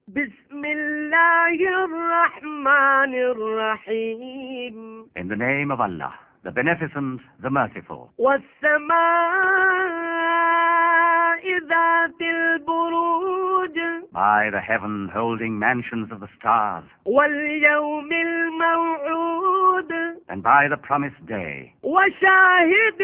بسم الله الرحمن الرحيم. In the name of Allah, the Beneficent, the Merciful. والسماء ذات البروج. By the heaven holding mansions of the stars, واليوم الموعود. and by the promised day, وشاهد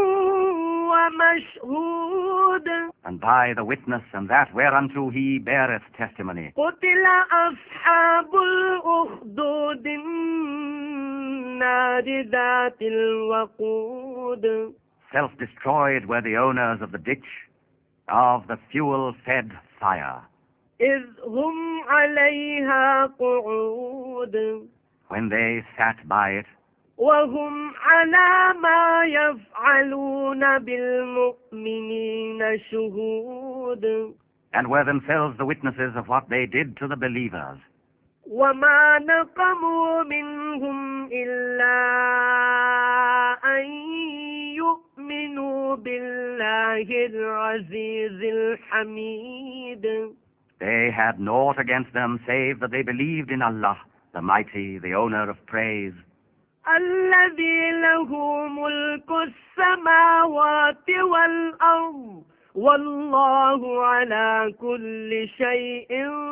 ومشهود. and by the witness and that whereunto he beareth testimony. قتل أصحاب الأخدود النار ذات الوقود. Self-destroyed were the owners of the ditch, of the fuel-fed fire, إذ هم عليها قعود. when they sat by it, وهم على ما يفعلون بالمؤمنين شهود. and were themselves the witnesses of what they did to the believers. وما نقموا منهم إلا أن يؤمنوا بالله العزيز الحميد. They had naught against them save that they believed in Allah, the Mighty, the owner of praise, الذي له ملك السماوات والأرض والله على كل شيء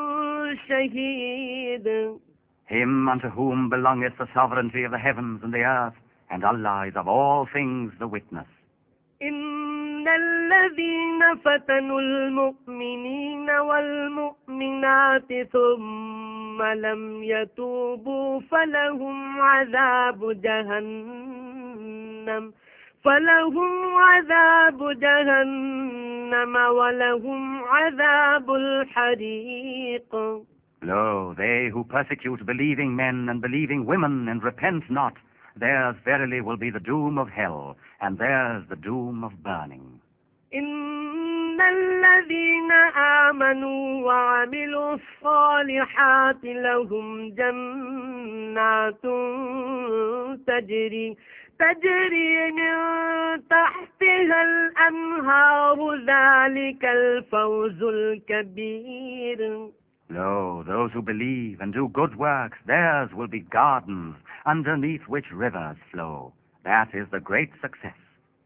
شهيد. him unto whom belongeth the sovereignty of the heavens and the earth, and Allah is of all things the witness. إن الذين فتنوا المؤمنين والمؤمنات ثم لم يتوبوا فلهم عذاب جهنم ولهم عذاب الحريق. Lo, they who persecute believing men and believing women and repent not, theirs verily will be the doom of hell, and theirs the doom of burning. إن الذين آمنوا وعملوا الصالحات لهم جنات تجري من تحتها الأنهار ذلك الفوز الكبير. Lo, those who believe and do good works, theirs will be gardens underneath which rivers flow. That is the great success.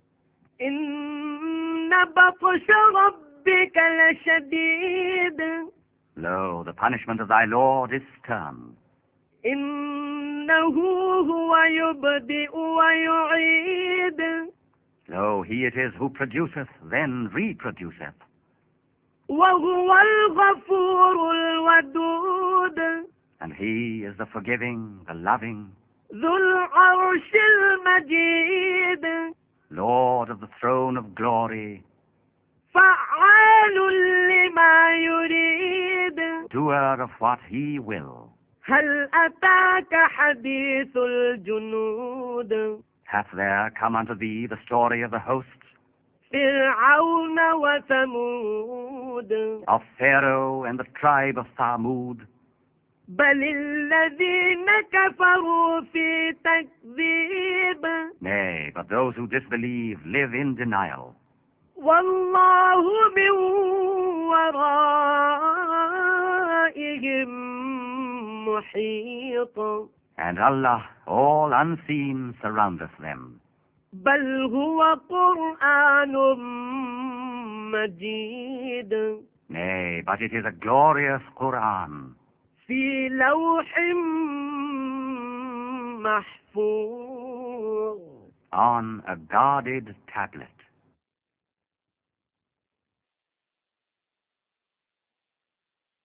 إن بطش ربك لشديد. Lo, the punishment of thy Lord is stern. إنه هو يبدئ ويعيد. Lo, he it is who produceth, then reproduceth. وهو الغفور الودود. And he is the forgiving, the loving, ذو العرش المجيد. Lord of the throne of glory, فعال لما يريد. doer of what he will. هل أتاك حديث الجنود. Hath there come unto thee the story of the hosts, فرعون وثمود. of Pharaoh and the tribe of Thamud? بل الذين كفروا في تكذيب. Nay, but those who disbelieve live in denial. والله من ورائهم محيط. And Allah, all unseen, surroundeth them. بل هو قرآن مجيد. Nay, but it is a glorious Quran, في لوح محفوظ. on a guarded tablet.